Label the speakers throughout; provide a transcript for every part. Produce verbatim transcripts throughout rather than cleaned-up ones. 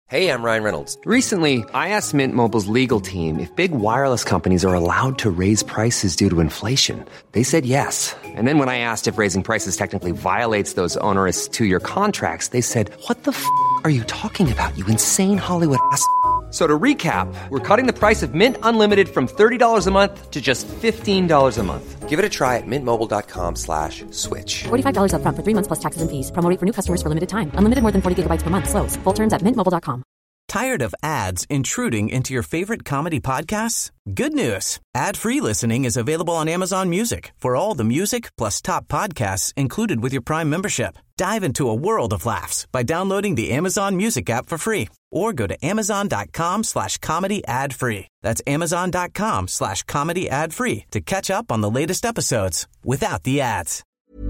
Speaker 1: Hey, I'm Ryan Reynolds.
Speaker 2: Recently, I asked Mint Mobile's legal team if big wireless companies are allowed to raise prices due to inflation. They said yes. And then when I asked if raising prices technically violates those onerous two-year contracts, they said, what the f*** are you talking about, you insane Hollywood ass f- So to recap, we're cutting the price of Mint Unlimited from thirty dollars a month to just fifteen dollars a month.
Speaker 1: Give it a try at mintmobile.com slash switch.
Speaker 3: forty-five dollars up front for three months plus taxes and fees. Promo rate for new customers for limited time. Unlimited more than forty gigabytes per month. Slows full terms at mint mobile dot com.
Speaker 4: Tired of ads intruding into your favorite comedy podcasts? Good news. Ad-free listening is available on Amazon Music for all the music plus top podcasts included with your Prime membership. Dive into a world of laughs by downloading the Amazon Music app for free or go to amazon.com slash comedy ad free. That's amazon.com slash comedy ad free to catch up on the latest episodes without the ads.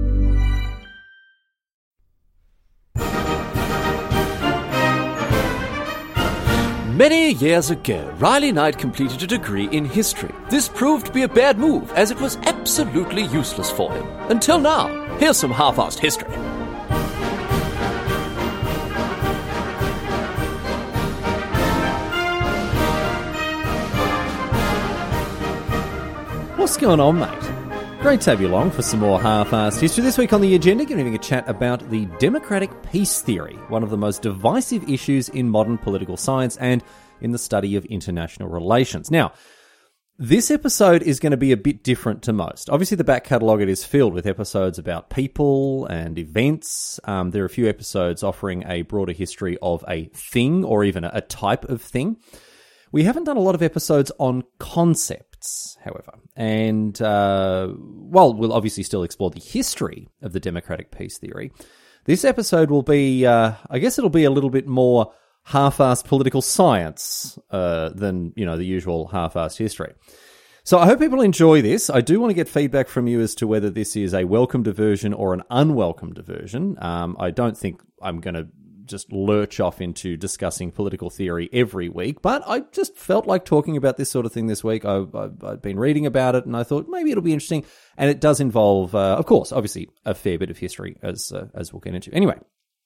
Speaker 5: Many years ago, Riley Knight completed a degree in history. This proved to be a bad move, as it was absolutely useless for him. Until now. Here's some half-assed history.
Speaker 6: What's going on, mate? Great to have you along for some more half-assed history. This week on the agenda, going to be having a chat about the democratic peace theory, one of the most divisive issues in modern political science and in the study of international relations. Now, this episode is going to be a bit different to most. Obviously, the back catalogue it is filled with episodes about people and events. Um, there are a few episodes offering a broader history of a thing or even a type of thing. We haven't done a lot of episodes on concepts, however. And, uh, well, we'll obviously still explore the history of the democratic peace theory. This episode will be, uh, I guess it'll be a little bit more half-assed political science uh, than, you know, the usual half-assed history. So I hope people enjoy this. I do want to get feedback from you as to whether this is a welcome diversion or an unwelcome diversion. Um, I don't think I'm going to just lurch off into discussing political theory every week, but I just felt like talking about this sort of thing this week. I, I, I've been reading about it, and I thought maybe it'll be interesting. And it does involve, uh, of course, obviously, a fair bit of history, as uh, as we'll get into. Anyway,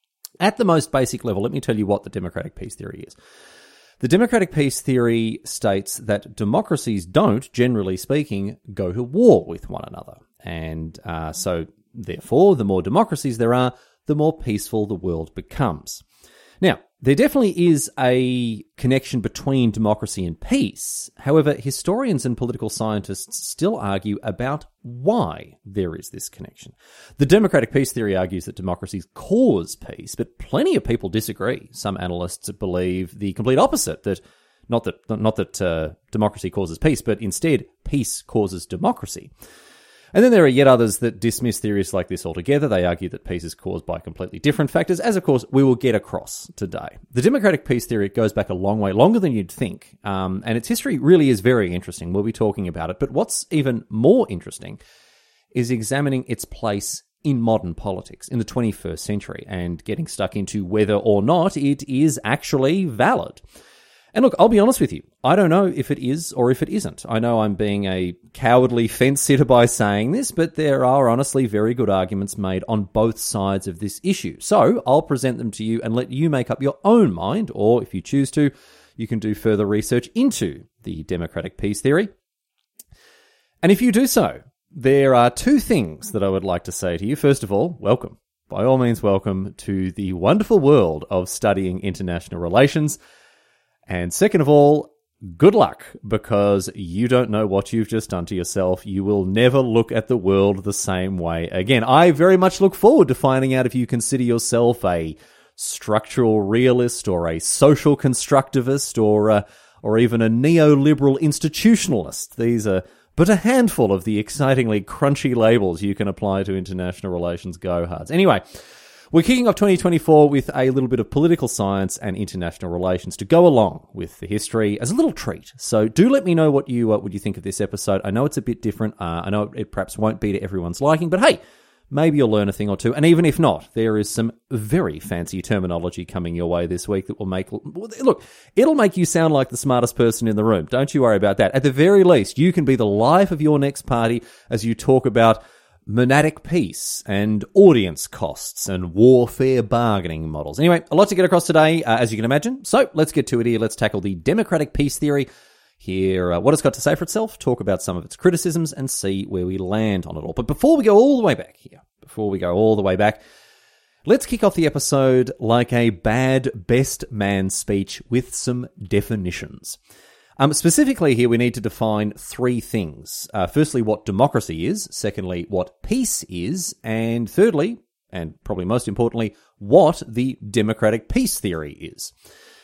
Speaker 6: at the most basic level, let me tell you what the democratic peace theory is. The democratic peace theory states that democracies don't, generally speaking, go to war with one another. And uh, so, therefore, the more democracies there are, the more peaceful the world becomes. Now, there definitely is a connection between democracy and peace. However, historians and political scientists still argue about why there is this connection. The democratic peace theory argues that democracies cause peace, but plenty of people disagree. Some analysts believe the complete opposite, that not that not that uh, democracy causes peace, but instead peace causes democracy. And then there are yet others that dismiss theories like this altogether. They argue that peace is caused by completely different factors, as of course we will get across today. The democratic peace theory goes back a long way, longer than you'd think, um, and its history really is very interesting. We'll be talking about it. But what's even more interesting is examining its place in modern politics in the twenty-first century and getting stuck into whether or not it is actually valid. And look, I'll be honest with you. I don't know if it is or if it isn't. I know I'm being a cowardly fence-sitter by saying this, but there are honestly very good arguments made on both sides of this issue. So I'll present them to you and let you make up your own mind, or if you choose to, you can do further research into the democratic peace theory. And if you do so, there are two things that I would like to say to you. First of all, welcome. By all means, welcome to the wonderful world of studying international relations. And second of all, good luck, because you don't know what you've just done to yourself. You will never look at the world the same way again. I very much look forward to finding out if you consider yourself a structural realist or a social constructivist or a, or even a neoliberal institutionalist. These are but a handful of the excitingly crunchy labels you can apply to international relations go-hards. Anyway, we're kicking off twenty twenty-four with a little bit of political science and international relations to go along with the history as a little treat. So do let me know what you uh, what you think of this episode. I know it's a bit different. Uh, I know it perhaps won't be to everyone's liking, but hey, maybe you'll learn a thing or two. And even if not, there is some very fancy terminology coming your way this week that will make... Look, it'll make you sound like the smartest person in the room. Don't you worry about that. At the very least, you can be the life of your next party as you talk about monadic peace and audience costs and warfare bargaining models. Anyway, a lot to get across today, uh, as you can imagine. So let's get to it here. Let's tackle the democratic peace theory, hear uh, what it's got to say for itself, talk about some of its criticisms, and see where we land on it all. But before we go all the way back here, before we go all the way back, let's kick off the episode like a bad best man speech with some definitions. Um, specifically here, we need to define three things. Uh, firstly, what democracy is. Secondly, what peace is. And thirdly, and probably most importantly, what the democratic peace theory is.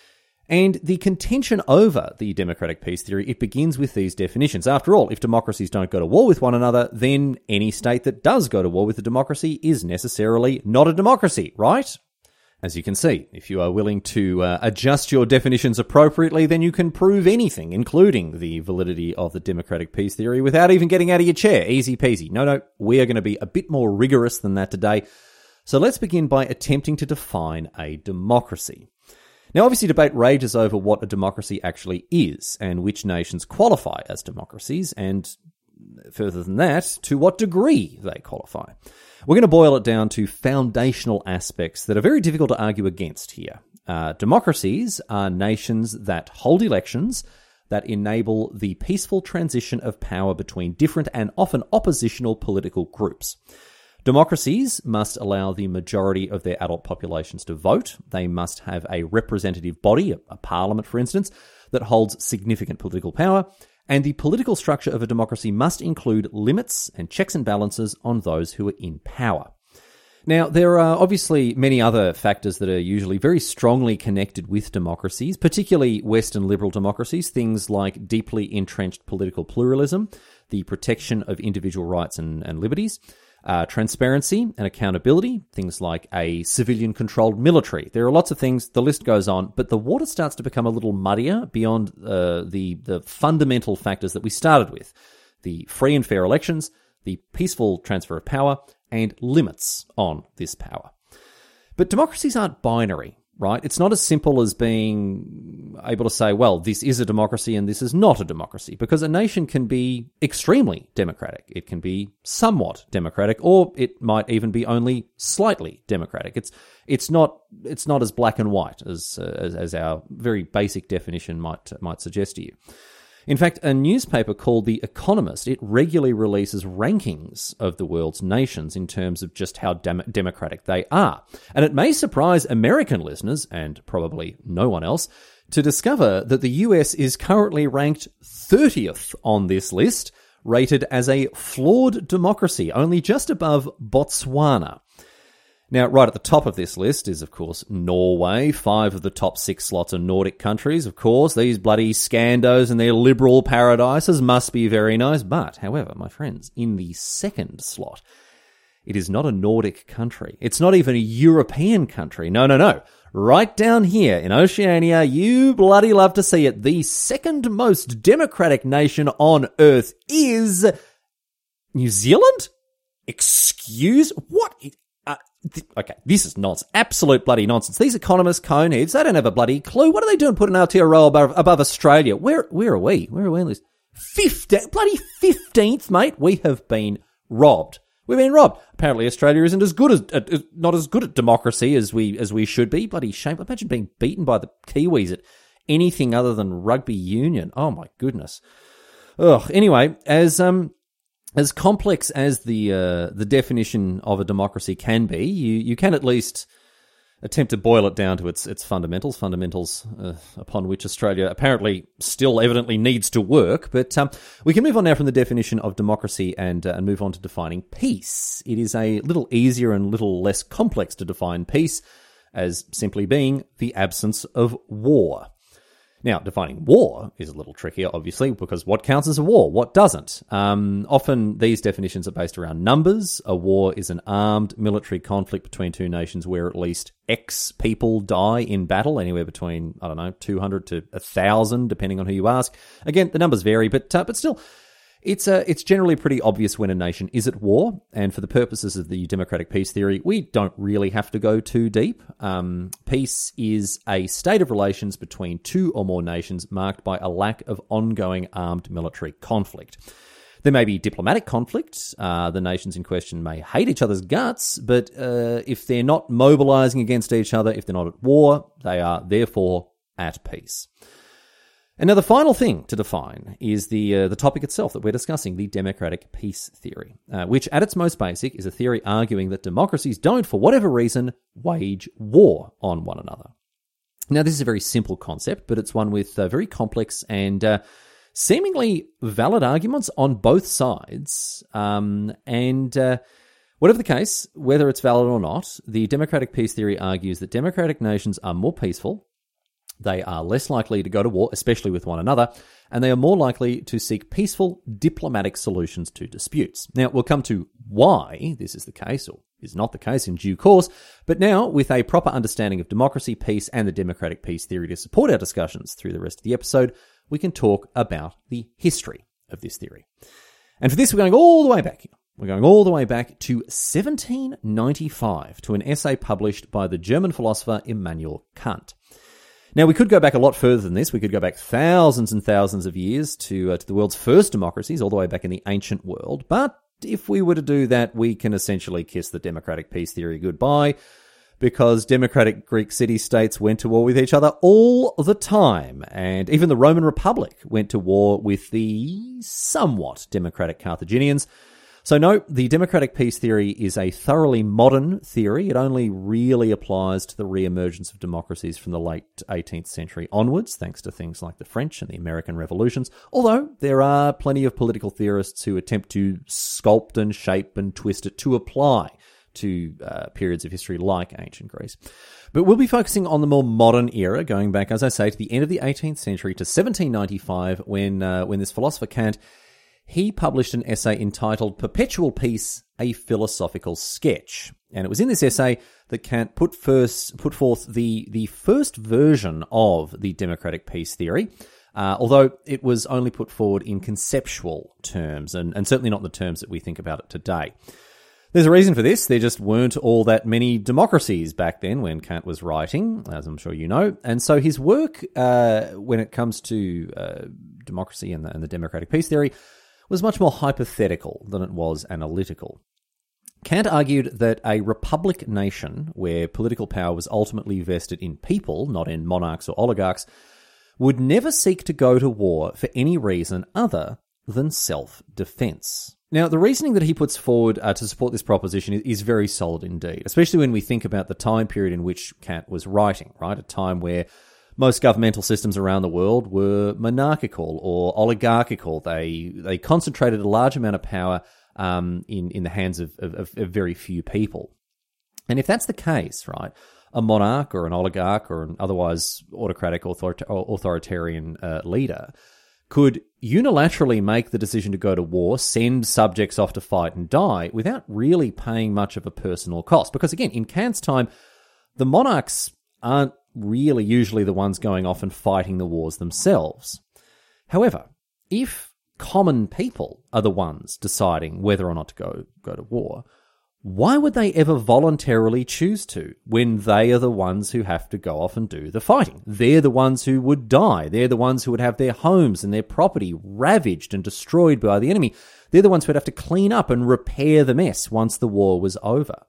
Speaker 6: And the contention over the democratic peace theory, it begins with these definitions. After all, if democracies don't go to war with one another, then any state that does go to war with a democracy is necessarily not a democracy, right? As you can see, if you are willing to uh, adjust your definitions appropriately, then you can prove anything, including the validity of the democratic peace theory, without even getting out of your chair. Easy peasy. No, no, we are going to be a bit more rigorous than that today. So let's begin by attempting to define a democracy. Now, obviously, debate rages over what a democracy actually is and which nations qualify as democracies, and further than that, to what degree they qualify. We're going to boil it down to foundational aspects that are very difficult to argue against here. Uh, democracies are nations that hold elections that enable the peaceful transition of power between different and often oppositional political groups. Democracies must allow the majority of their adult populations to vote. They must have a representative body, a parliament, for instance, that holds significant political power. And the political structure of a democracy must include limits and checks and balances on those who are in power. Now, there are obviously many other factors that are usually very strongly connected with democracies, particularly Western liberal democracies, things like deeply entrenched political pluralism, the protection of individual rights and, and liberties, Uh, transparency and accountability, things like a civilian-controlled military. There are lots of things, the list goes on, but the water starts to become a little muddier beyond uh, the, the fundamental factors that we started with. The free and fair elections, the peaceful transfer of power, and limits on this power. But democracies aren't binary, right? It's not as simple as being able to say, well, this is a democracy and this is not a democracy, because a nation can be extremely democratic. It can be somewhat democratic, or it might even be only slightly democratic. It's it's not it's not as black and white as uh, as, as our very basic definition might might suggest to you. In fact, a newspaper called The Economist, it regularly releases rankings of the world's nations in terms of just how dem- democratic they are. And it may surprise American listeners, and probably no one else, to discover that the U S is currently ranked thirtieth on this list, rated as a flawed democracy, only just above Botswana. Now, right at the top of this list is, of course, Norway. Five of the top six slots are Nordic countries, of course. These bloody Scandos and their liberal paradises must be very nice. But, however, my friends, in the second slot, it is not a Nordic country. It's not even a European country. No, no, no. Right down here in Oceania, you bloody love to see it. The second most democratic nation on Earth is New Zealand? Excuse? What? Uh, th- okay, this is nonsense. Absolute bloody nonsense. These economists, coneheads, they don't have a bloody clue. What are they doing putting Aotearoa above, above Australia? Where where are we? Where are we on this? Fifteen, bloody fifteenth, mate. We have been robbed. We've been robbed. Apparently, Australia isn't as good as, uh, not as good at democracy as we as we should be. Bloody shame. Imagine being beaten by the Kiwis at anything other than rugby union. Oh my goodness. Ugh. Anyway, as um. As complex as the uh, the definition of a democracy can be, you, you can at least attempt to boil it down to its its fundamentals, fundamentals uh, upon which Australia apparently still evidently needs to work. But um, we can move on now from the definition of democracy and, uh, and move on to defining peace. It is a little easier and a little less complex to define peace as simply being the absence of war. Now, defining war is a little trickier, obviously, because what counts as a war? What doesn't? Um, often these definitions are based around numbers. A war is an armed military conflict between two nations where at least X people die in battle, anywhere between, I don't know, two hundred to one thousand, depending on who you ask. Again, the numbers vary, but uh, but still, It's uh, it's generally pretty obvious when a nation is at war, and for the purposes of the democratic peace theory, we don't really have to go too deep. Um, peace is a state of relations between two or more nations marked by a lack of ongoing armed military conflict. There may be diplomatic conflict. Uh, the nations in question may hate each other's guts, but uh, if they're not mobilizing against each other, if they're not at war, they are therefore at peace. And now the final thing to define is the uh, the topic itself that we're discussing, the democratic peace theory, uh, which at its most basic is a theory arguing that democracies don't, for whatever reason, wage war on one another. Now, this is a very simple concept, but it's one with uh, very complex and uh, seemingly valid arguments on both sides. Um, and uh, whatever the case, whether it's valid or not, the democratic peace theory argues that democratic nations are more peaceful, they are less likely to go to war, especially with one another, and they are more likely to seek peaceful diplomatic solutions to disputes. Now, we'll come to why this is the case, or is not the case in due course, but now, with a proper understanding of democracy, peace, and the democratic peace theory to support our discussions through the rest of the episode, we can talk about the history of this theory. And for this, we're going all the way back here. We're going all the way back to seventeen ninety-five, to an essay published by the German philosopher Immanuel Kant. Now, we could go back a lot further than this. We could go back thousands and thousands of years to, uh, to the world's first democracies, all the way back in the ancient world. But if we were to do that, we can essentially kiss the democratic peace theory goodbye, because democratic Greek city-states went to war with each other all the time. And even the Roman Republic went to war with the somewhat democratic Carthaginians. So no, the democratic peace theory is a thoroughly modern theory. It only really applies to the re-emergence of democracies from the late eighteenth century onwards, thanks to things like the French and the American revolutions, although there are plenty of political theorists who attempt to sculpt and shape and twist it to apply to uh, periods of history like ancient Greece. But we'll be focusing on the more modern era, going back, as I say, to the end of the eighteenth century, to seventeen ninety-five, when uh, when this philosopher Kant, he published an essay entitled Perpetual Peace, a Philosophical Sketch. And it was in this essay that Kant put first put forth the, the first version of the democratic peace theory, uh, although it was only put forward in conceptual terms, and, and certainly not in the terms that we think about it today. There's a reason for this. There just weren't all that many democracies back then when Kant was writing, as I'm sure you know. And so his work, uh, when it comes to uh, democracy and the, and the democratic peace theory, was much more hypothetical than it was analytical. Kant argued that a republic nation, where political power was ultimately vested in people, not in monarchs or oligarchs, would never seek to go to war for any reason other than self-defense. Now, the reasoning that he puts forward uh, to support this proposition is, is very solid indeed, especially when we think about the time period in which Kant was writing, right? A time where most governmental systems around the world were monarchical or oligarchical. They they concentrated a large amount of power um, in, in the hands of, of, of very few people. And if that's the case, right, a monarch or an oligarch or an otherwise autocratic author- authoritarian uh, leader could unilaterally make the decision to go to war, send subjects off to fight and die without really paying much of a personal cost. Because again, in Kant's time, the monarchs aren't really usually the ones going off and fighting the wars themselves. However, if common people are the ones deciding whether or not to go, go to war, why would they ever voluntarily choose to when they are the ones who have to go off and do the fighting? They're the ones who would die. They're the ones who would have their homes and their property ravaged and destroyed by the enemy. They're the ones who would have to clean up and repair the mess once the war was over.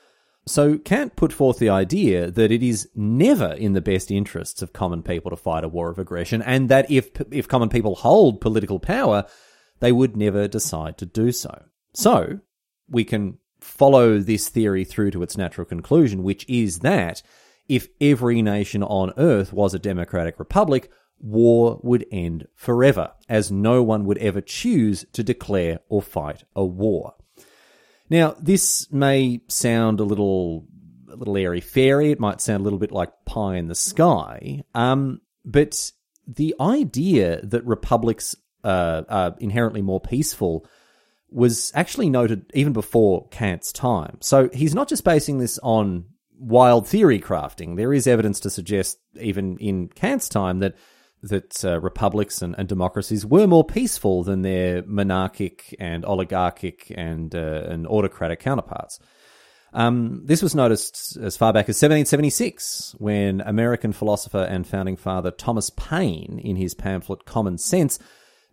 Speaker 6: So Kant put forth the idea that it is never in the best interests of common people to fight a war of aggression, and that if if common people hold political power, they would never decide to do so. So we can follow this theory through to its natural conclusion, which is that if every nation on earth was a democratic republic, war would end forever, as no one would ever choose to declare or fight a war. Now, this may sound a little a little airy-fairy. It might sound a little bit like pie in the sky. Um, but the idea that republics uh, are inherently more peaceful was actually noted even before Kant's time. So he's not just basing this on wild theory crafting. There is evidence to suggest, even in Kant's time, that that uh, republics and, and democracies were more peaceful than their monarchic and oligarchic and uh, and autocratic counterparts. Um, this was noticed as far back as seventeen seventy-six, when American philosopher and founding father Thomas Paine, in his pamphlet Common Sense,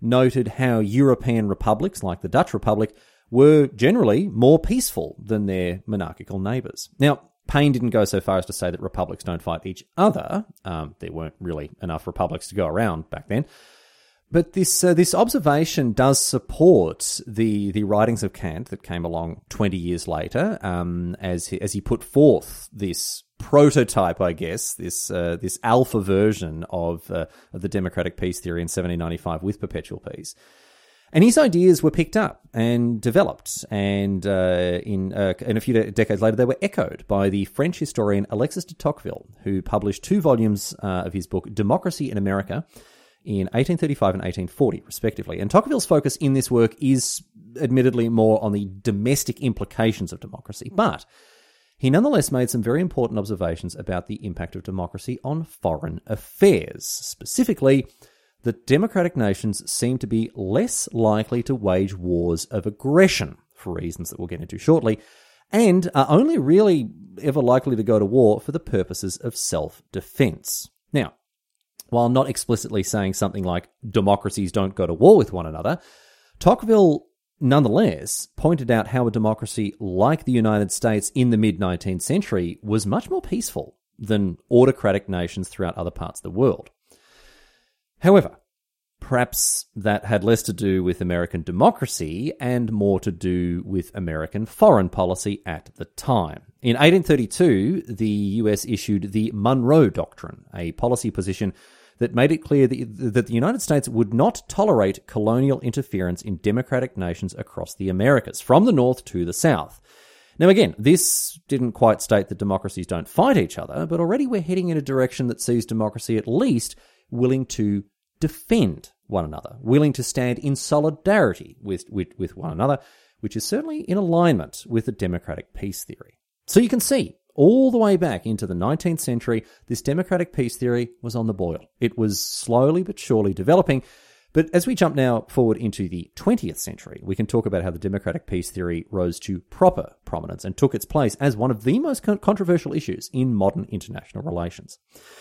Speaker 6: noted how European republics, like the Dutch Republic, were generally more peaceful than their monarchical neighbours. Now, Paine didn't go so far as to say that republics don't fight each other. Um, there weren't really enough republics to go around back then. But this uh, this observation does support the the writings of Kant that came along twenty years later, um, as he, as he put forth this prototype, I guess, this uh, this alpha version of, uh, of the democratic peace theory in seventeen ninety-five with perpetual peace. And his ideas were picked up and developed, and uh, in uh, in a few de- decades later, they were echoed by the French historian Alexis de Tocqueville, who published two volumes uh, of his book Democracy in America in eighteen thirty-five and eighteen forty, respectively. And Tocqueville's focus in this work is admittedly more on the domestic implications of democracy, but he nonetheless made some very important observations about the impact of democracy on foreign affairs. Specifically, that democratic nations seem to be less likely to wage wars of aggression, for reasons that we'll get into shortly, and are only really ever likely to go to war for the purposes of self-defense. Now, while not explicitly saying something like democracies don't go to war with one another, Tocqueville nonetheless pointed out how a democracy like the United States in the mid-nineteenth century was much more peaceful than autocratic nations throughout other parts of the world. However, perhaps that had less to do with American democracy and more to do with American foreign policy at the time. In eighteen thirty-two, the U S issued the Monroe Doctrine, a policy position that made it clear that the United States would not tolerate colonial interference in democratic nations across the Americas, from the north to the south. Now again, this didn't quite state that democracies don't fight each other, but already we're heading in a direction that sees democracy at least willing to defend one another, willing to stand in solidarity with, with, with one another, which is certainly in alignment with the democratic peace theory. So you can see, all the way back into the nineteenth century, this democratic peace theory was on the boil. It was slowly but surely developing. But as we jump now forward into the twentieth century, we can talk about how the democratic peace theory rose to proper prominence and took its place as one of the most con- controversial issues in modern international relations.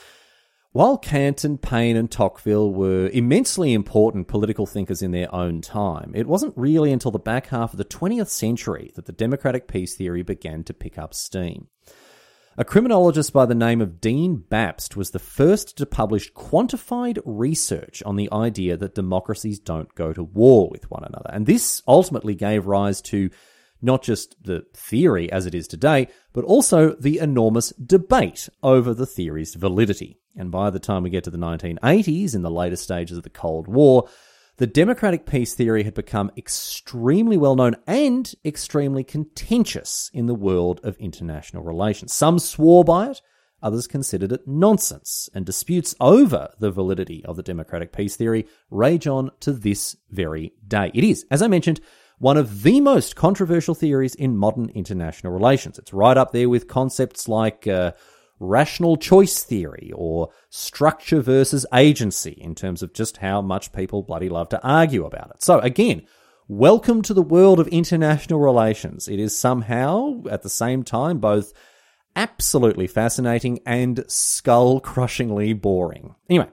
Speaker 6: While Kant and Paine and Tocqueville were immensely important political thinkers in their own time, it wasn't really until the back half of the twentieth century that the democratic peace theory began to pick up steam. A criminologist by the name of Dean Bapst was the first to publish quantified research on the idea that democracies don't go to war with one another. And this ultimately gave rise to not just the theory as it is today, but also the enormous debate over the theory's validity. And by the time we get to the nineteen eighties, in the later stages of the Cold War, the democratic peace theory had become extremely well known and extremely contentious in the world of international relations. Some swore by it, others considered it nonsense, and disputes over the validity of the democratic peace theory rage on to this very day. It is, as I mentioned, one of the most controversial theories in modern international relations. It's right up there with concepts like uh, rational choice theory or structure versus agency in terms of just how much people bloody love to argue about it. So again, welcome to the world of international relations. It is somehow, at the same time, both absolutely fascinating and skull-crushingly boring. Anyway,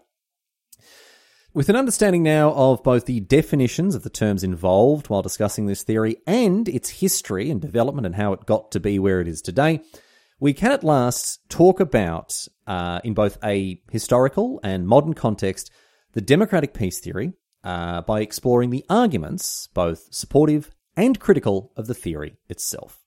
Speaker 6: with an understanding now of both the definitions of the terms involved while discussing this theory and its history and development and how it got to be where it is today, we can at last talk about, uh, in both a historical and modern context, the democratic peace theory uh, by exploring the arguments, both supportive and critical, of the theory itself.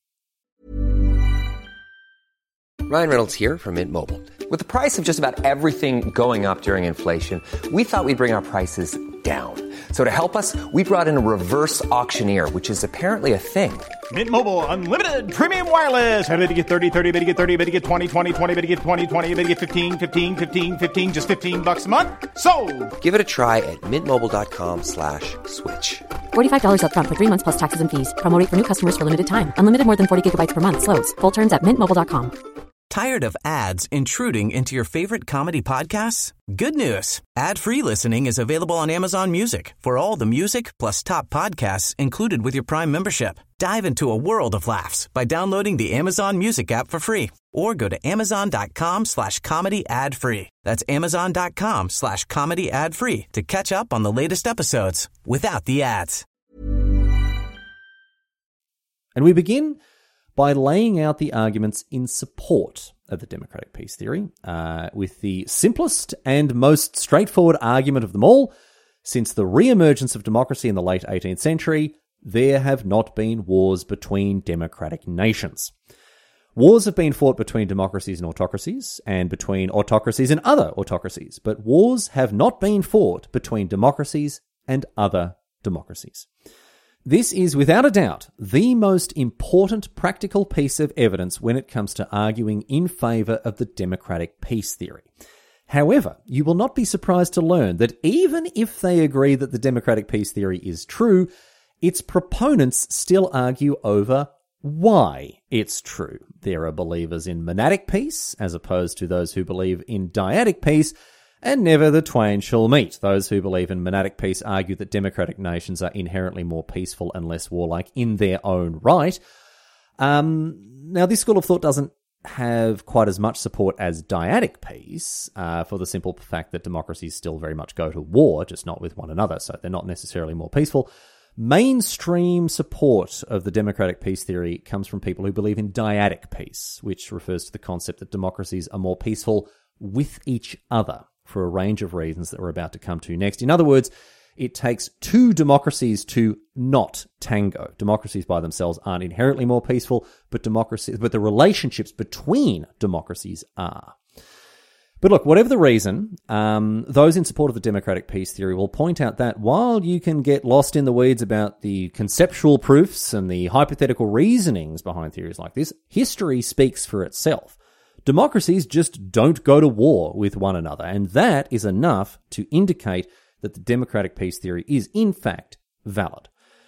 Speaker 1: Ryan Reynolds here from Mint Mobile. With the price of just about everything going up during inflation, we thought we'd bring our prices down. So to help us, we brought in a reverse auctioneer, which is apparently a thing.
Speaker 7: Mint Mobile Unlimited Premium Wireless. How to get thirty, thirty, how to get thirty, how to get twenty, twenty, twenty, how to get twenty, twenty, how to get fifteen, fifteen, fifteen, fifteen, just fifteen bucks a month? Sold!
Speaker 1: Give it a try at mintmobile.com slash switch.
Speaker 3: forty-five dollars up front for three months plus taxes and fees. Promo rate for new customers for limited time. Unlimited more than forty gigabytes per month. Slows full terms at mint mobile dot com.
Speaker 4: Tired of ads intruding into your favorite comedy podcasts? Good news. Ad-free listening is available on Amazon Music for all the music plus top podcasts included with your Prime membership. Dive into a world of laughs by downloading the Amazon Music app for free Or go to amazon.com slash comedy ad free. That's amazon.com slash comedy ad free to catch up on the latest episodes without the ads.
Speaker 6: And we begin by laying out the arguments in support of the democratic peace theory, uh, with the simplest and most straightforward argument of them all. Since the re-emergence of democracy in the late eighteenth century, there have not been wars between democratic nations. Wars have been fought between democracies and autocracies, and between autocracies and other autocracies, but wars have not been fought between democracies and other democracies. This is, without a doubt, the most important practical piece of evidence when it comes to arguing in favour of the democratic peace theory. However, you will not be surprised to learn that even if they agree that the democratic peace theory is true, its proponents still argue over why it's true. There are believers in monadic peace, as opposed to those who believe in dyadic peace, and never the twain shall meet. Those who believe in monadic peace argue that democratic nations are inherently more peaceful and less warlike in their own right. Um, now, this school of thought doesn't have quite as much support as dyadic peace, uh, for the simple fact that democracies still very much go to war, just not with one another, so they're not necessarily more peaceful. Mainstream support of the democratic peace theory comes from people who believe in dyadic peace, which refers to the concept that democracies are more peaceful with each other for a range of reasons that we're about to come to next. In other words, it takes two democracies to not tango. Democracies by themselves aren't inherently more peaceful, but democracy, but the relationships between democracies are. But look, whatever the reason, um, those in support of the democratic peace theory will point out that while you can get lost in the weeds about the conceptual proofs and the hypothetical reasonings behind theories like this, history speaks for itself. Democracies just don't go to war with one another, and that is enough to indicate that the democratic peace theory is, in fact, valid.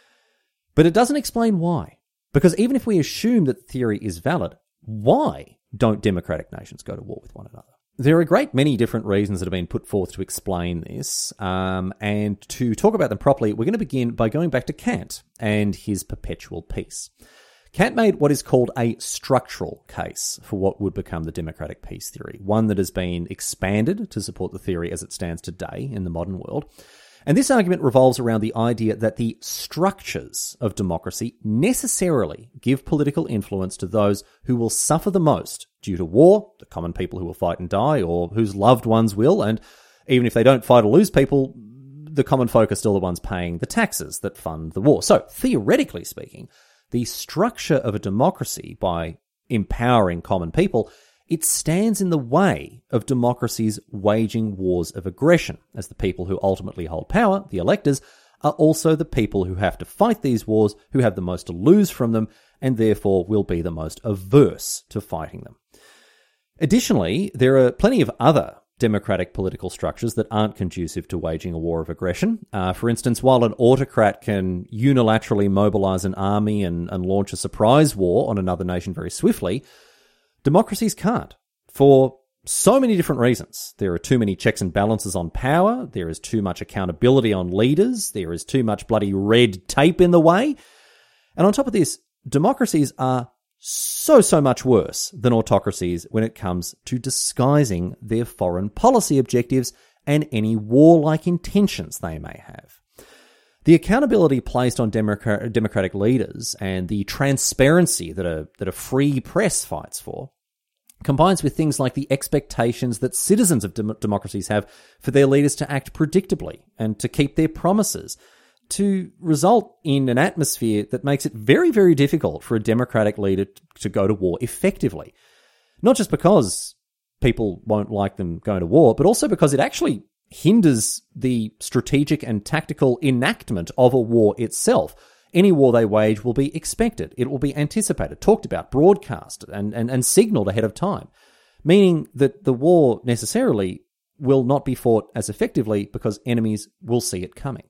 Speaker 6: But it doesn't explain why. Because even if we assume that the theory is valid, why don't democratic nations go to war with one another? There are a great many different reasons that have been put forth to explain this, um, and to talk about them properly, we're going to begin by going back to Kant and his perpetual peace. Kant made what is called a structural case for what would become the democratic peace theory, one that has been expanded to support the theory as it stands today in the modern world. And this argument revolves around the idea that the structures of democracy necessarily give political influence to those who will suffer the most due to war, the common people who will fight and die, or whose loved ones will, and even if they don't fight or lose people, the common folk are still the ones paying the taxes that fund the war. So, theoretically speaking, the structure of a democracy, by empowering common people, it stands in the way of democracies waging wars of aggression, as the people who ultimately hold power, the electors, are also the people who have to fight these wars, who have the most to lose from them, and therefore will be the most averse to fighting them. Additionally, there are plenty of other democratic political structures that aren't conducive to waging a war of aggression. Uh, for instance, while an autocrat can unilaterally mobilize an army and, and launch a surprise war on another nation very swiftly, democracies can't, for so many different reasons. There are too many checks and balances on power, there is too much accountability on leaders, there is too much bloody red tape in the way, and on top of this, democracies are so, so much worse than autocracies when it comes to disguising their foreign policy objectives and any warlike intentions they may have. The accountability placed on democrat- democratic leaders and the transparency that a, that a free press fights for combines with things like the expectations that citizens of dem- democracies have for their leaders to act predictably and to keep their promises, to result in an atmosphere that makes it very, very difficult for a democratic leader to go to war effectively. Not just because people won't like them going to war, but also because it actually hinders the strategic and tactical enactment of a war itself. Any war they wage will be expected. It will be anticipated, talked about, broadcast, and, and, and signaled ahead of time, meaning that the war necessarily will not be fought as effectively because enemies will see it coming.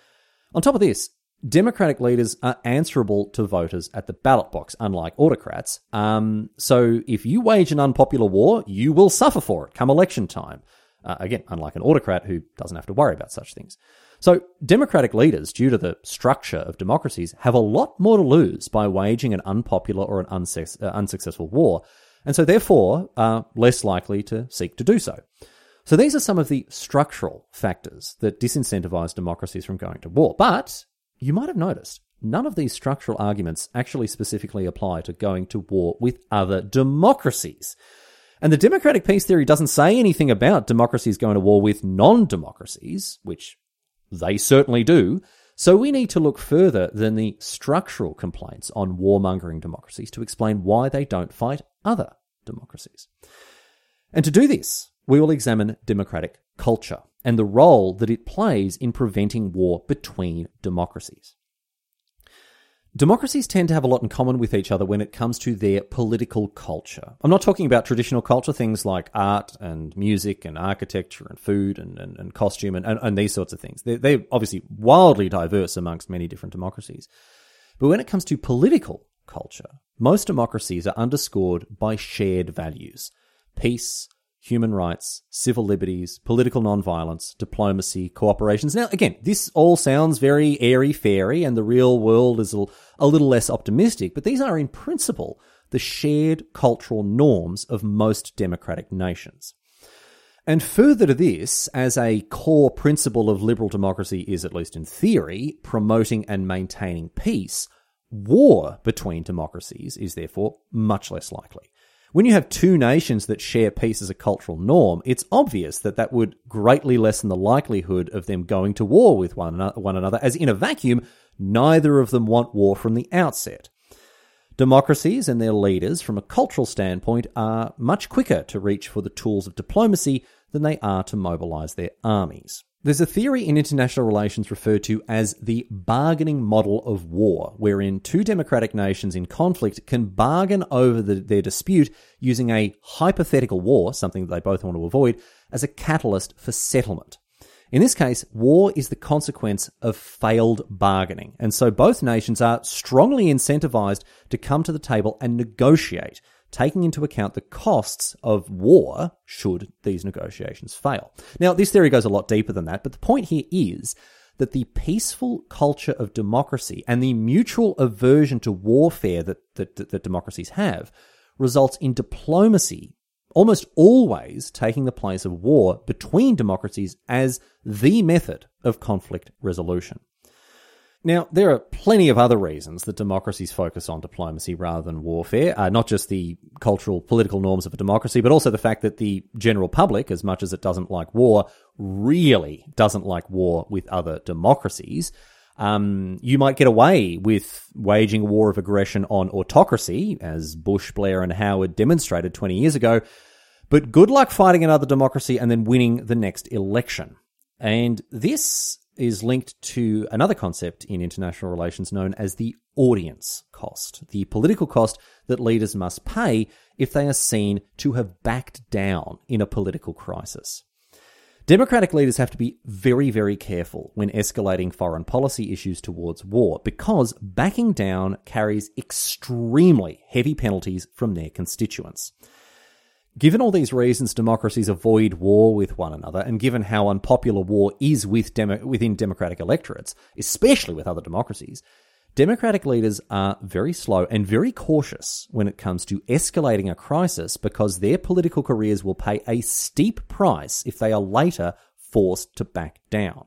Speaker 6: On top of this, democratic leaders are answerable to voters at the ballot box, unlike autocrats. Um, so if you wage an unpopular war, you will suffer for it come election time. Uh, again, unlike an autocrat who doesn't have to worry about such things. So democratic leaders, due to the structure of democracies, have a lot more to lose by waging an unpopular or an unsuc- uh, unsuccessful war and so therefore are less likely to seek to do so. So these are some of the structural factors that disincentivize democracies from going to war. But you might have noticed, none of these structural arguments actually specifically apply to going to war with other democracies. And the democratic peace theory doesn't say anything about democracies going to war with non-democracies, which they certainly do. So we need to look further than the structural complaints on warmongering democracies to explain why they don't fight other democracies. And to do this, we will examine democratic culture and the role that it plays in preventing war between democracies. Democracies tend to have a lot in common with each other when it comes to their political culture. I'm not talking about traditional culture, things like art and music and architecture and food and, and, and costume and, and, and these sorts of things. They're, they're obviously wildly diverse amongst many different democracies. But when it comes to political culture, most democracies are underscored by shared values: peace, human rights, civil liberties, political nonviolence, diplomacy, cooperations. Now, again, this all sounds very airy-fairy, and the real world is a, a little less optimistic, but these are, in principle, the shared cultural norms of most democratic nations. And further to this, as a core principle of liberal democracy is, at least in theory, promoting and maintaining peace, war between democracies is therefore much less likely. When you have two nations that share peace as a cultural norm, it's obvious that that would greatly lessen the likelihood of them going to war with one another, as in a vacuum, neither of them want war from the outset. Democracies and their leaders, from a cultural standpoint, are much quicker to reach for the tools of diplomacy than they are to mobilize their armies. There's a theory in international relations referred to as the bargaining model of war, wherein two democratic nations in conflict can bargain over the, their dispute using a hypothetical war, something that they both want to avoid, as a catalyst for settlement. In this case, war is the consequence of failed bargaining, and so both nations are strongly incentivized to come to the table and negotiate, taking into account the costs of war should these negotiations fail. Now, this theory goes a lot deeper than that, but the point here is that the peaceful culture of democracy and the mutual aversion to warfare that, that, that democracies have results in diplomacy almost always taking the place of war between democracies as the method of conflict resolution. Now, there are plenty of other reasons that democracies focus on diplomacy rather than warfare, uh, not just the cultural, political norms of a democracy, but also the fact that the general public, as much as it doesn't like war, really doesn't like war with other democracies. Um, you might get away with waging a war of aggression on autocracy, as Bush, Blair, and Howard demonstrated twenty years ago, but good luck fighting another democracy and then winning the next election. And this is linked to another concept in international relations known as the audience cost, the political cost that leaders must pay if they are seen to have backed down in a political crisis. Democratic leaders have to be very, very careful when escalating foreign policy issues towards war, because backing down carries extremely heavy penalties from their constituents. Given all these reasons democracies avoid war with one another, and given how unpopular war is with demo- within democratic electorates, especially with other democracies, democratic leaders are very slow and very cautious when it comes to escalating a crisis, because their political careers will pay a steep price if they are later forced to back down.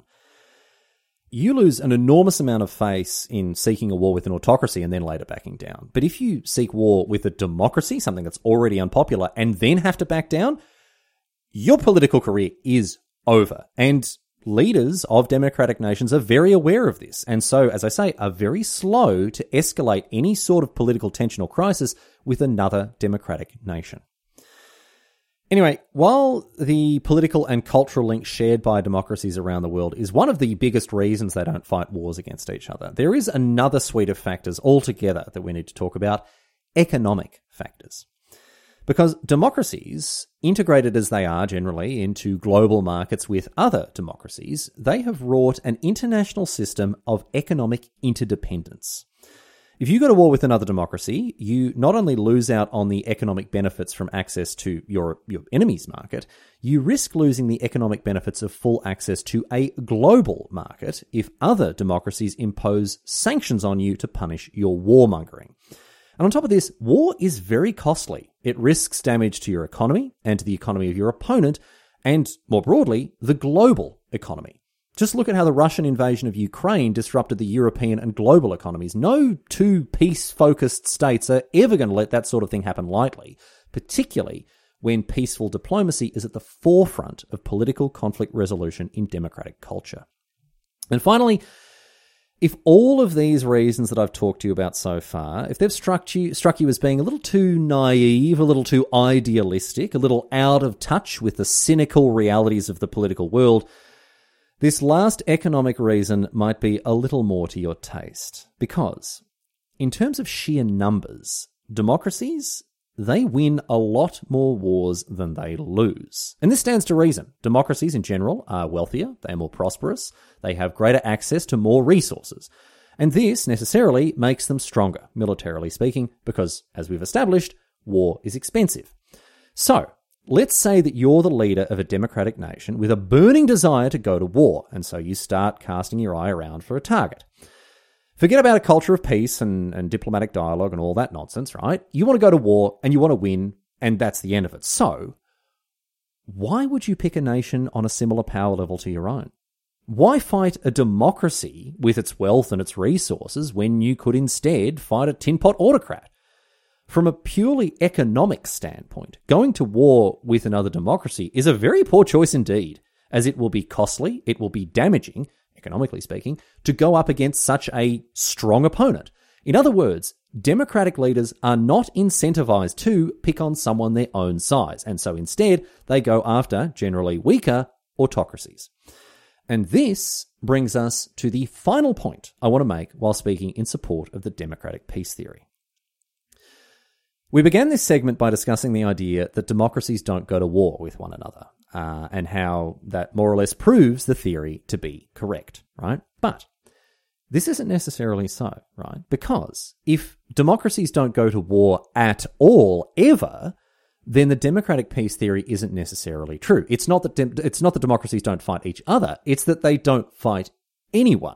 Speaker 6: You lose an enormous amount of face in seeking a war with an autocracy and then later backing down. But if you seek war with a democracy, something that's already unpopular, and then have to back down, your political career is over. And leaders of democratic nations are very aware of this. And so, as I say, are very slow to escalate any sort of political tension or crisis with another democratic nation. Anyway, while the political and cultural link shared by democracies around the world is one of the biggest reasons they don't fight wars against each other, there is another suite of factors altogether that we need to talk about: economic factors. Because democracies, integrated as they are generally into global markets with other democracies, they have wrought an international system of economic interdependence. If you go to war with another democracy, you not only lose out on the economic benefits from access to your, your enemy's market, you risk losing the economic benefits of full access to a global market if other democracies impose sanctions on you to punish your warmongering. And on top of this, war is very costly. It risks damage to your economy and to the economy of your opponent, and more broadly, the global economy. Just look at how the Russian invasion of Ukraine disrupted the European and global economies. No two peace-focused states are ever going to let that sort of thing happen lightly, particularly when peaceful diplomacy is at the forefront of political conflict resolution in democratic culture. And finally, if all of these reasons that I've talked to you about so far, if they've struck you, struck you as being a little too naive, a little too idealistic, a little out of touch with the cynical realities of the political world, this last economic reason might be a little more to your taste. Because, in terms of sheer numbers, democracies, they win a lot more wars than they lose. And this stands to reason. Democracies in general are wealthier, they are more prosperous, they have greater access to more resources. And this necessarily makes them stronger, militarily speaking, because, as we've established, war is expensive. So, let's say that you're the leader of a democratic nation with a burning desire to go to war, and so you start casting your eye around for a target. Forget about a culture of peace and, and diplomatic dialogue and all that nonsense, right? You want to go to war and you want to win, and that's the end of it. So, why would you pick a nation on a similar power level to your own? Why fight a democracy with its wealth and its resources when you could instead fight a tin-pot autocrat? From a purely economic standpoint, going to war with another democracy is a very poor choice indeed, as it will be costly, it will be damaging, economically speaking, to go up against such a strong opponent. In other words, democratic leaders are not incentivized to pick on someone their own size, and so instead they go after generally weaker autocracies. And this brings us to the final point I want to make while speaking in support of the democratic peace theory. We began this segment by discussing the idea that democracies don't go to war with one another, uh, and how that more or less proves the theory to be correct, right? But this isn't necessarily so, right? Because if democracies don't go to war at all, ever, then the democratic peace theory isn't necessarily true. It's not that de- it's not that democracies don't fight each other, it's that they don't fight anyone.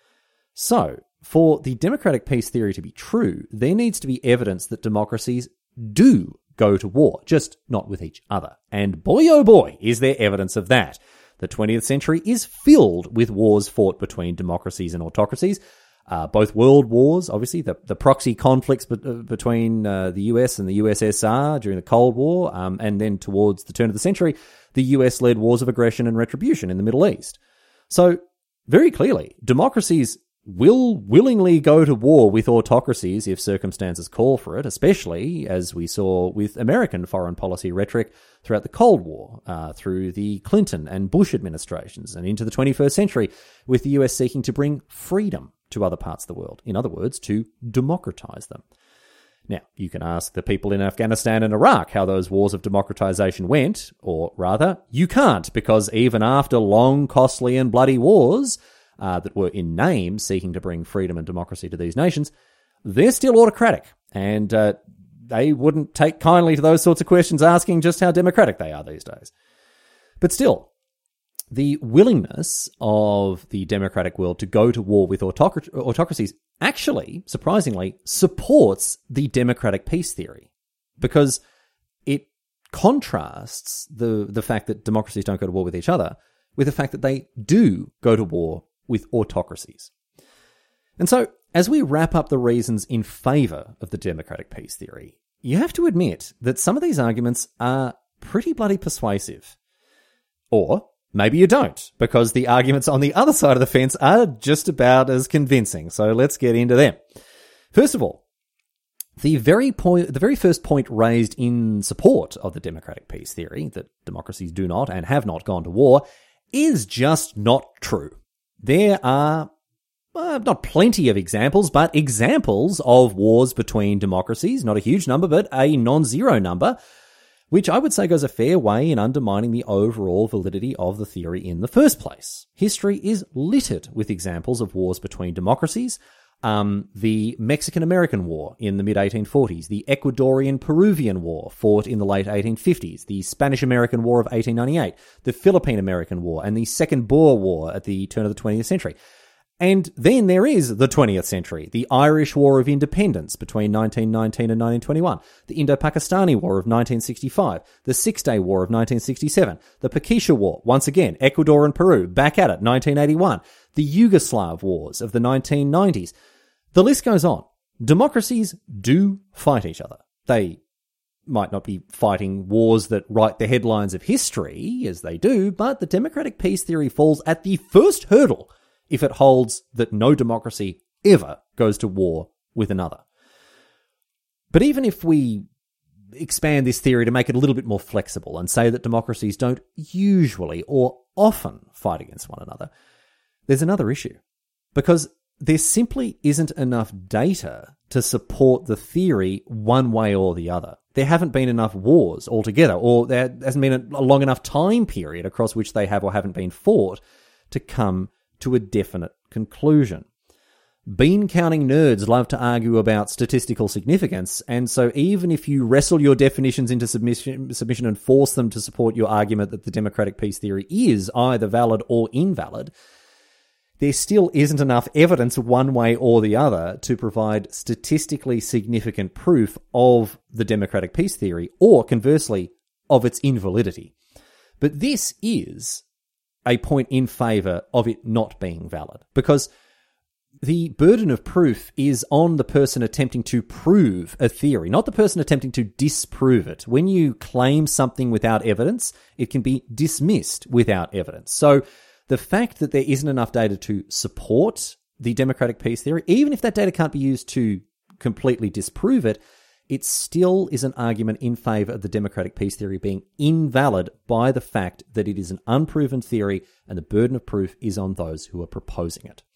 Speaker 6: So, for the democratic peace theory to be true, there needs to be evidence that democracies do go to war, just not with each other. And boy oh boy, is there evidence of that. The twentieth century is filled with wars fought between democracies and autocracies. Uh, both world wars, obviously, the, the proxy conflicts be- between uh, the U S and the U S S R during the Cold War, um, and then towards the turn of the century, the U S-led wars of aggression and retribution in the Middle East. So, very clearly, democracies will willingly go to war with autocracies if circumstances call for it, especially as we saw with American foreign policy rhetoric throughout the Cold War, uh, through the Clinton and Bush administrations, and into the twenty-first century, with the U S seeking to bring freedom to other parts of the world. In other words, to democratize them. Now, you can ask the people in Afghanistan and Iraq how those wars of democratization went, or rather, you can't, because even after long, costly and bloody wars, Uh, that were in name seeking to bring freedom and democracy to these nations, they're still autocratic. And uh, they wouldn't take kindly to those sorts of questions asking just how democratic they are these days. But still, the willingness of the democratic world to go to war with autocra- autocracies actually, surprisingly, supports the democratic peace theory. Because it contrasts the, the fact that democracies don't go to war with each other with the fact that they do go to war with autocracies. And so, as we wrap up the reasons in favour of the democratic peace theory, you have to admit that some of these arguments are pretty bloody persuasive. Or maybe you don't, because the arguments on the other side of the fence are just about as convincing. So let's get into them. First of all, the very point, the very first point raised in support of the democratic peace theory, that democracies do not and have not gone to war, is just not true. There are uh, not plenty of examples, but examples of wars between democracies, not a huge number, but a non-zero number, which I would say goes a fair way in undermining the overall validity of the theory in the first place. History is littered with examples of wars between democracies. Um, the Mexican-American War in the mid eighteen forties, the Ecuadorian-Peruvian War fought in the late eighteen fifties, the Spanish-American War of eighteen ninety-eight, the Philippine-American War, and the Second Boer War at the turn of the twentieth century. And then there is the twentieth century, the Irish War of Independence between nineteen nineteen and nineteen twenty-one, the Indo-Pakistani War of nineteen sixty-five, the Six-Day War of nineteen sixty-seven, the Pakisha War, once again, Ecuador and Peru, back at it, nineteen eighty-one, the Yugoslav Wars of the nineteen nineties. The list goes on. Democracies do fight each other. They might not be fighting wars that write the headlines of history, as they do, but the democratic peace theory falls at the first hurdle if it holds that no democracy ever goes to war with another. But even if we expand this theory to make it a little bit more flexible and say that democracies don't usually or often fight against one another, there's another issue. Because there simply isn't enough data to support the theory one way or the other. There haven't been enough wars altogether, or there hasn't been a long enough time period across which they have or haven't been fought to come to a definite conclusion. Bean-counting nerds love to argue about statistical significance, and so even if you wrestle your definitions into submission, submission and force them to support your argument that the democratic peace theory is either valid or invalid, there still isn't enough evidence one way or the other to provide statistically significant proof of the democratic peace theory, or conversely, of its invalidity. But this is a point in favour of it not being valid, because the burden of proof is on the person attempting to prove a theory, not the person attempting to disprove it. When you claim something without evidence, it can be dismissed without evidence. So the fact that there isn't enough data to support the democratic peace theory, even if that data can't be used to completely disprove it, it still is an argument in favour of the democratic peace theory being invalid by the fact that it is an unproven theory and the burden of proof is on those who are proposing it.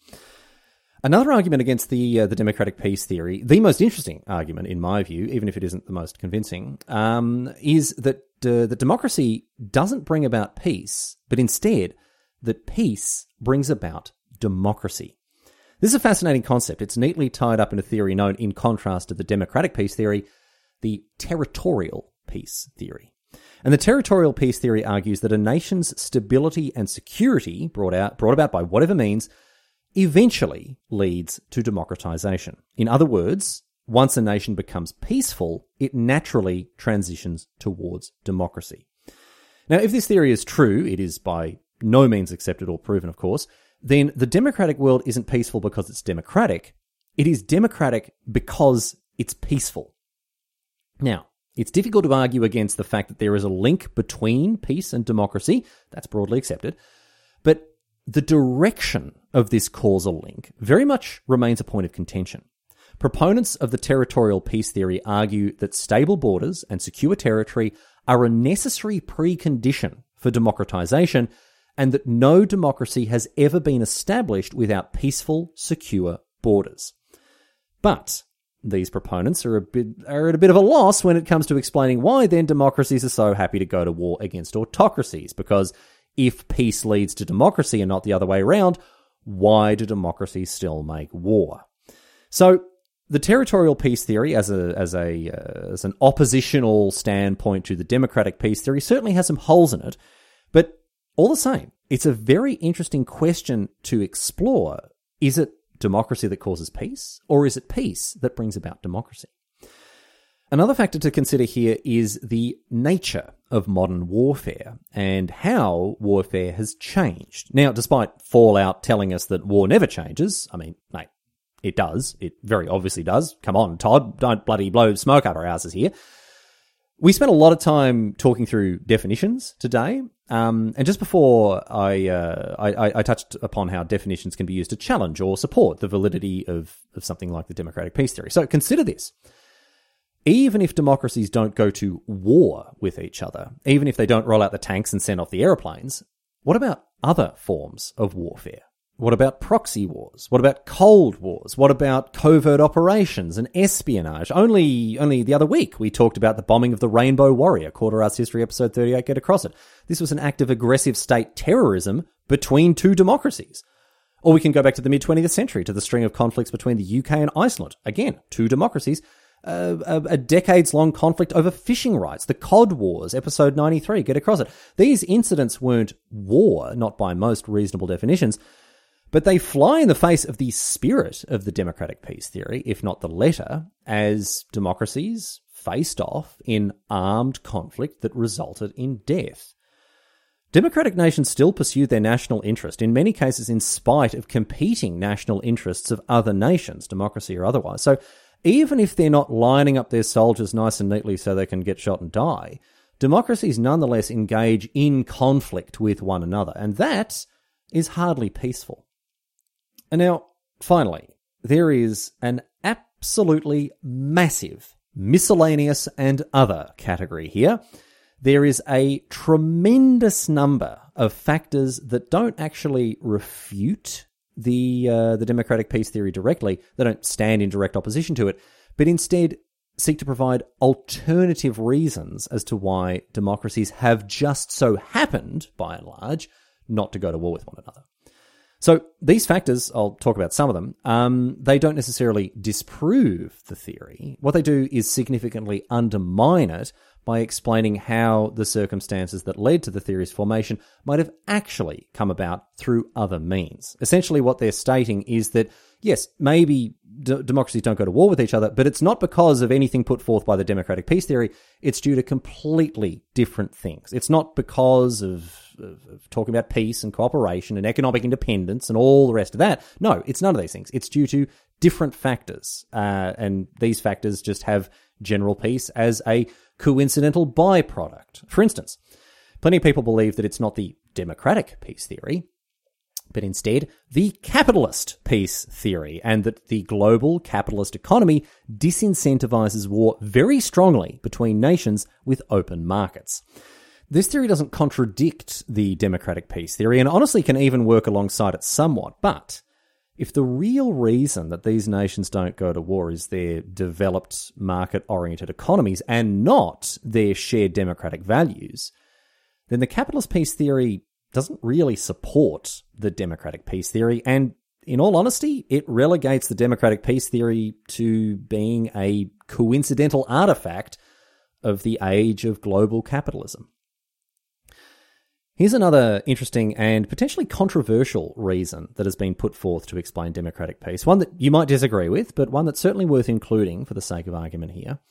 Speaker 6: Another argument against the uh, the democratic peace theory, the most interesting argument in my view, even if it isn't the most convincing, um, is that uh, that democracy doesn't bring about peace, but instead that peace brings about democracy. This is a fascinating concept. It's neatly tied up in a theory known, in contrast to the democratic peace theory, the territorial peace theory. And the territorial peace theory argues that a nation's stability and security, brought out, brought about by whatever means, eventually leads to democratization. In other words, once a nation becomes peaceful, it naturally transitions towards democracy. Now, if this theory is true, it is by no means accepted or proven, of course, then the democratic world isn't peaceful because it's democratic. It is democratic because it's peaceful. Now, it's difficult to argue against the fact that there is a link between peace and democracy. That's broadly accepted. But the direction of this causal link very much remains a point of contention. Proponents of the territorial peace theory argue that stable borders and secure territory are a necessary precondition for democratization, and that no democracy has ever been established without peaceful, secure borders. But these proponents are a bit are at a bit of a loss when it comes to explaining why then democracies are so happy to go to war against autocracies, because if peace leads to democracy and not the other way around, why do democracies still make war? So the territorial peace theory, as a as a uh, as an oppositional standpoint to the democratic peace theory, certainly has some holes in it, but all the same, it's a very interesting question to explore. Is it democracy that causes peace, or is it peace that brings about democracy? Another factor to consider here is the nature of modern warfare and how warfare has changed. Now, despite Fallout telling us that war never changes, I mean, mate, it does. It very obviously does. Come on, Todd, don't bloody blow smoke up our asses here. We spent a lot of time talking through definitions today, um, and just before I, uh, I I touched upon how definitions can be used to challenge or support the validity of, of something like the democratic peace theory. So consider this. Even if democracies don't go to war with each other, even if they don't roll out the tanks and send off the aeroplanes, what about other forms of warfare? What about proxy wars? What about cold wars? What about covert operations and espionage? Only only the other week we talked about the bombing of the Rainbow Warrior, Quarter Arts History episode thirty-eight, Get Across It. This was an act of aggressive state terrorism between two democracies. Or we can go back to the mid-twentieth century, to the string of conflicts between the U K and Iceland. Again, two democracies. Uh, a, a decades-long conflict over fishing rights, the Cod Wars, episode ninety-three, Get Across It. These incidents weren't war, not by most reasonable definitions, But they fly in the face of the spirit of the democratic peace theory, if not the letter, as democracies faced off in armed conflict that resulted in death. Democratic nations still pursued their national interest, in many cases in spite of competing national interests of other nations, democracy or otherwise. So even if they're not lining up their soldiers nice and neatly so they can get shot and die, democracies nonetheless engage in conflict with one another, and that is hardly peaceful. And now, finally, there is an absolutely massive miscellaneous and other category here. There is a tremendous number of factors that don't actually refute the uh, the democratic peace theory directly. They don't stand in direct opposition to it, but instead seek to provide alternative reasons as to why democracies have just so happened, by and large, not to go to war with one another. So these factors, I'll talk about some of them, um, they don't necessarily disprove the theory. What they do is significantly undermine it by explaining how the circumstances that led to the theory's formation might have actually come about through other means. Essentially what they're stating is that, yes, maybe d- democracies don't go to war with each other, but it's not because of anything put forth by the democratic peace theory. It's due to completely different things. It's not because of Of, of talking about peace and cooperation and economic independence and all the rest of that. No, it's none of these things. It's due to different factors. Uh, and these factors just have general peace as a coincidental byproduct. For instance, plenty of people believe that it's not the democratic peace theory, but instead the capitalist peace theory, and that the global capitalist economy disincentivizes war very strongly between nations with open markets. This theory doesn't contradict the democratic peace theory, and honestly can even work alongside it somewhat. But if the real reason that these nations don't go to war is their developed market-oriented economies and not their shared democratic values, then the capitalist peace theory doesn't really support the democratic peace theory, and in all honesty, it relegates the democratic peace theory to being a coincidental artifact of the age of global capitalism. Here's another interesting and potentially controversial reason that has been put forth to explain democratic peace, one that you might disagree with, but one that's certainly worth including for the sake of argument here.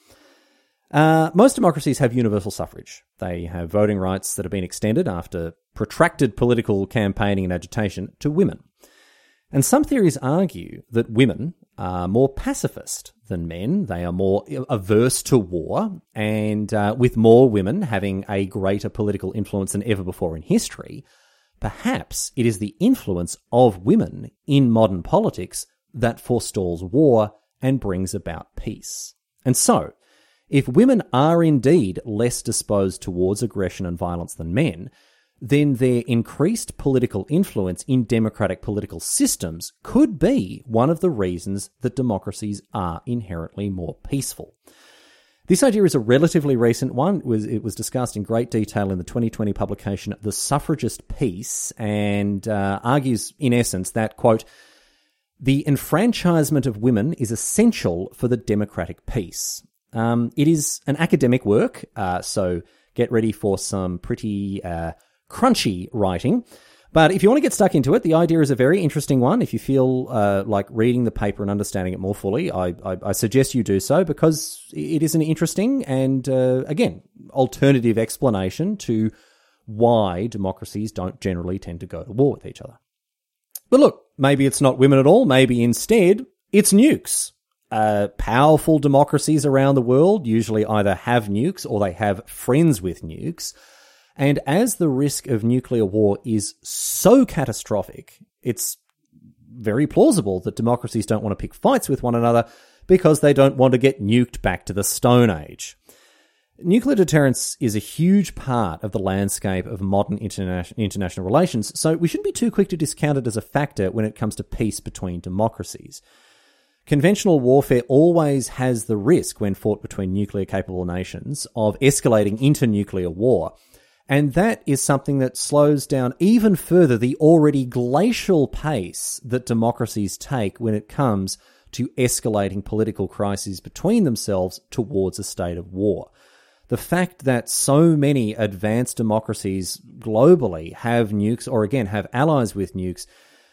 Speaker 6: Uh, most democracies have universal suffrage. They have voting rights that have been extended after protracted political campaigning and agitation to women. And some theories argue that women are more pacifist than men. They are more averse to war, and uh, with more women having a greater political influence than ever before in history, perhaps it is the influence of women in modern politics that forestalls war and brings about peace. And so, if women are indeed less disposed towards aggression and violence than men, then their increased political influence in democratic political systems could be one of the reasons that democracies are inherently more peaceful. This idea is a relatively recent one. It was, it was discussed in great detail in the twenty twenty publication The Suffragist Peace, and uh, argues, in essence, that, quote, the enfranchisement of women is essential for the democratic peace. Um, it is an academic work, uh, so get ready for some pretty uh, crunchy writing. But if you want to get stuck into it, the idea is a very interesting one. If you feel uh, like reading the paper and understanding it more fully, I, I, I suggest you do so, because it is an interesting and, uh, again, alternative explanation to why democracies don't generally tend to go to war with each other. But look, maybe it's not women at all. Maybe instead it's nukes. Uh, powerful democracies around the world usually either have nukes or they have friends with nukes. And as the risk of nuclear war is so catastrophic, it's very plausible that democracies don't want to pick fights with one another because they don't want to get nuked back to the Stone Age. Nuclear deterrence is a huge part of the landscape of modern interna- international relations, so we shouldn't be too quick to discount it as a factor when it comes to peace between democracies. Conventional warfare always has the risk, when fought between nuclear-capable nations, of escalating into nuclear war. And that is something that slows down even further the already glacial pace that democracies take when it comes to escalating political crises between themselves towards a state of war. The fact that so many advanced democracies globally have nukes, or again have allies with nukes,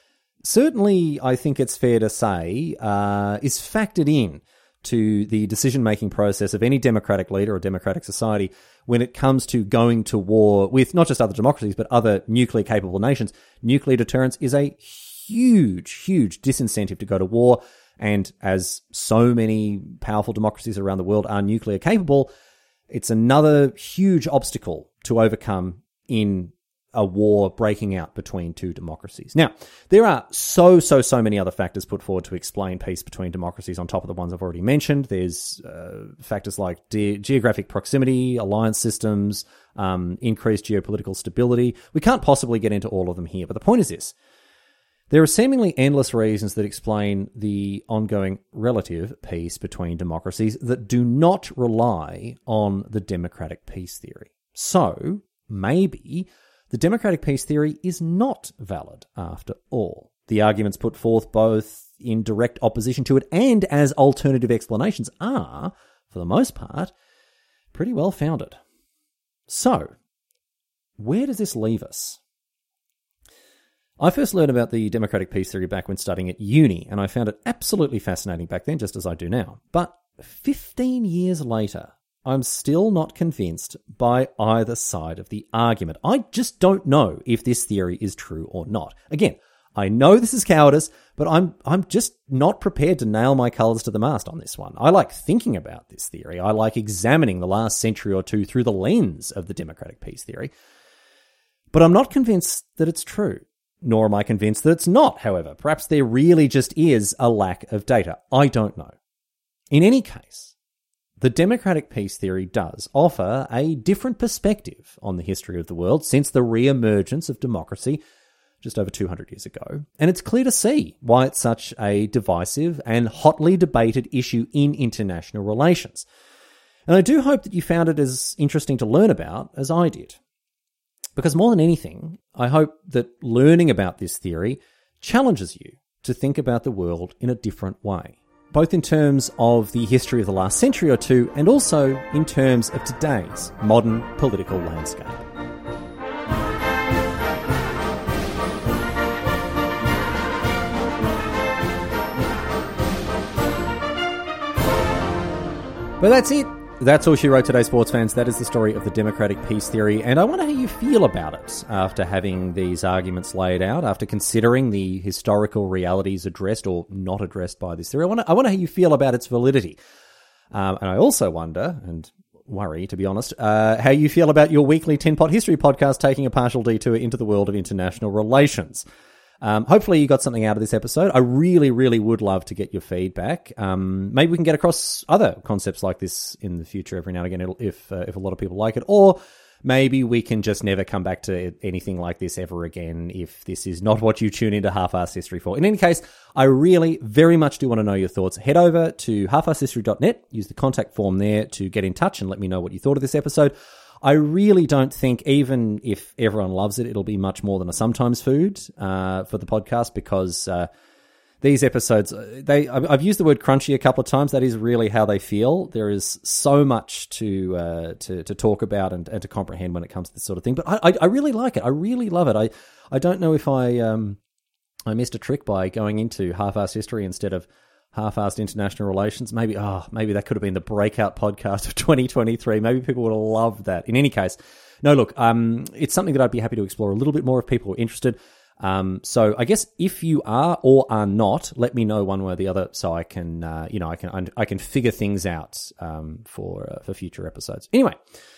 Speaker 6: certainly, I think it's fair to say, uh, is factored in to the decision-making process of any democratic leader or democratic society when it comes to going to war with not just other democracies, but other nuclear-capable nations. Nuclear deterrence is a huge, huge disincentive to go to war. And as so many powerful democracies around the world are nuclear-capable, it's another huge obstacle to overcome in a war breaking out between two democracies. Now, there are so, so, so many other factors put forward to explain peace between democracies on top of the ones I've already mentioned. There's uh, factors like de- geographic proximity, alliance systems, um, increased geopolitical stability. We can't possibly get into all of them here, but the point is this. There are seemingly endless reasons that explain the ongoing relative peace between democracies that do not rely on the democratic peace theory. So, maybe the democratic peace theory is not valid after all. The arguments put forth both in direct opposition to it and as alternative explanations are, for the most part, pretty well founded. So, where does this leave us? I first learned about the democratic peace theory back when studying at uni, and I found it absolutely fascinating back then, just as I do now. But fifteen years later, I'm still not convinced by either side of the argument. I just don't know if this theory is true or not. Again, I know this is cowardice, but I'm I'm just not prepared to nail my colours to the mast on this one. I like thinking about this theory. I like examining the last century or two through the lens of the democratic peace theory. But I'm not convinced that it's true. Nor am I convinced that it's not, however. Perhaps there really just is a lack of data. I don't know. In any case, the democratic peace theory does offer a different perspective on the history of the world since the re-emergence of democracy just over two hundred years ago. And it's clear to see why it's such a divisive and hotly debated issue in international relations. And I do hope that you found it as interesting to learn about as I did. Because more than anything, I hope that learning about this theory challenges you to think about the world in a different way, both in terms of the history of the last century or two and also in terms of today's modern political landscape. But that's it. That's all she wrote today, sports fans. That is the story of the democratic peace theory, and I wonder how you feel about it after having these arguments laid out, after considering the historical realities addressed or not addressed by this theory. I wonder, I wonder how you feel about its validity. Um, and I also wonder, and worry, to be honest, uh, how you feel about your weekly Tin Pot History podcast taking a partial detour into the world of international relations. Um, hopefully you got something out of this episode. I really, really would love to get your feedback. Um, maybe we can get across other concepts like this in the future every now and again if uh, if a lot of people like it. Or maybe we can just never come back to anything like this ever again if this is not what you tune into Half-Assed History for. In any case, I really very much do want to know your thoughts. Head over to half assed history dot net, use the contact form there to get in touch and let me know what you thought of this episode. I really don't think, even if everyone loves it, it'll be much more than a sometimes food uh, for the podcast because uh, these episodes, they I've used the word crunchy a couple of times. That is really how they feel. There is so much to uh, to, to talk about and, and to comprehend when it comes to this sort of thing. But I, I, I really like it. I really love it. I, I don't know if I um, I missed a trick by going into half-assed history instead of half-assed international relations. Maybe, oh, maybe that could have been the breakout podcast of twenty twenty-three. Maybe people would have loved that. In any case, no, look, um, it's something that I'd be happy to explore a little bit more if people are interested. Um, so I guess if you are or are not, let me know one way or the other, so I can, uh, you know, I can, I can figure things out um, for uh, for future episodes. Anyway.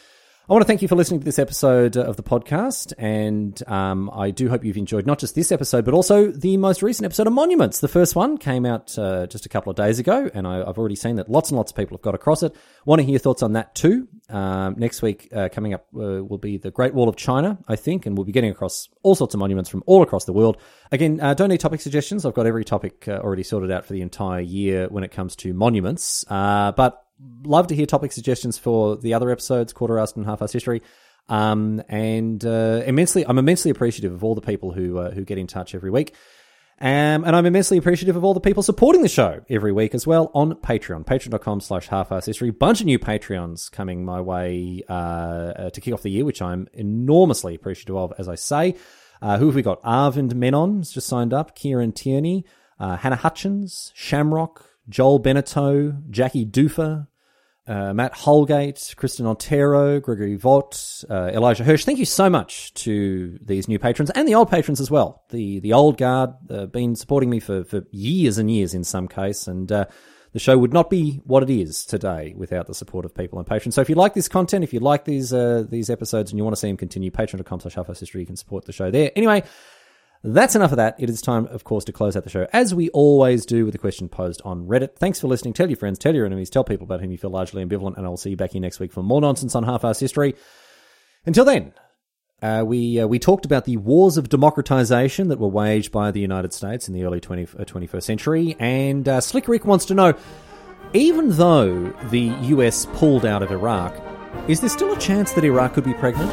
Speaker 6: I want to thank you for listening to this episode of the podcast, and um, I do hope you've enjoyed not just this episode, but also the most recent episode of Monuments. The first one came out uh, just a couple of days ago, and I, I've already seen that lots and lots of people have got across it. Want to hear your thoughts on that too. Um, next week, uh, coming up, uh, will be the Great Wall of China, I think, and we'll be getting across all sorts of monuments from all across the world. Again, uh, don't need topic suggestions. I've got every topic uh, already sorted out for the entire year when it comes to monuments, uh, but love to hear topic suggestions for the other episodes, Quarter-Assed and Half-Assed History. Um, and uh, immensely, I'm immensely appreciative of all the people who uh, who get in touch every week. Um, and I'm immensely appreciative of all the people supporting the show every week as well on Patreon, patreon.com slash half-assed history. Bunch of new Patreons coming my way uh, uh, to kick off the year, which I'm enormously appreciative of, as I say. Uh, who have we got? Arvind Menon has just signed up. Kieran Tierney, uh, Hannah Hutchins, Shamrock, Joel Beneteau, Jackie Doofer, uh, Matt Holgate, Kristen Otero, Gregory Vaught, uh, Elijah Hirsch. Thank you so much to these new patrons and the old patrons as well. The the old guard uh, been supporting me for, for years and years in some case, and uh, the show would not be what it is today without the support of people and patrons. So if you like this content, if you like these uh, these episodes and you want to see them continue, patreon.com slash half history, you can support the show there. Anyway, that's enough of that. It is time, of course, to close out the show, as we always do, with a question posed on Reddit. Thanks for listening. Tell your friends, tell your enemies, tell people about whom you feel largely ambivalent, and I'll see you back here next week for more nonsense on half-assed history. Until then, uh, we uh, we talked about the wars of democratization that were waged by the United States in the early twentieth, uh, twenty-first century, and uh, Slick Rick wants to know, even though the U S pulled out of Iraq, is there still a chance that Iraq could be pregnant?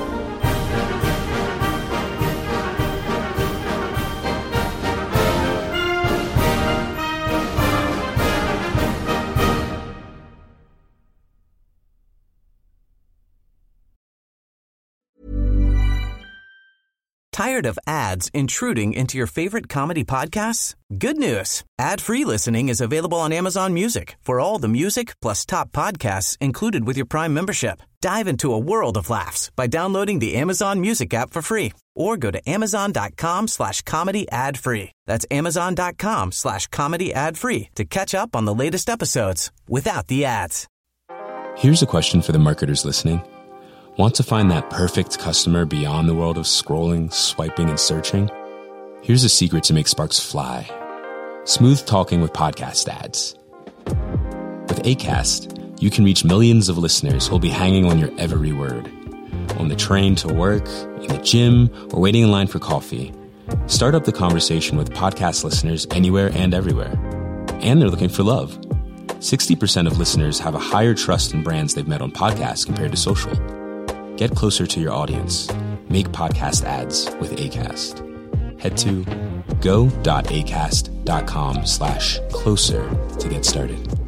Speaker 4: Tired of ads intruding into your favorite comedy podcasts? Good news. Ad-free listening is available on Amazon Music for all the music plus top podcasts included with your Prime membership. Dive into a world of laughs by downloading the Amazon Music app for free or go to amazon.com slash comedy ad free. That's amazon.com slash comedy ad free to catch up on the latest episodes without the ads.
Speaker 8: Here's a question for the marketers listening. Want to find that perfect customer beyond the world of scrolling, swiping, and searching? Here's a secret to make sparks fly. Smooth talking with podcast ads. With Acast, you can reach millions of listeners who'll be hanging on your every word. On the train to work, in the gym, or waiting in line for coffee. Start up the conversation with podcast listeners anywhere and everywhere. And they're looking for love. sixty percent of listeners have a higher trust in brands they've met on podcasts compared to social. Get closer to your audience. Make podcast ads with Acast. Head to go.acast.com slash closer to get started.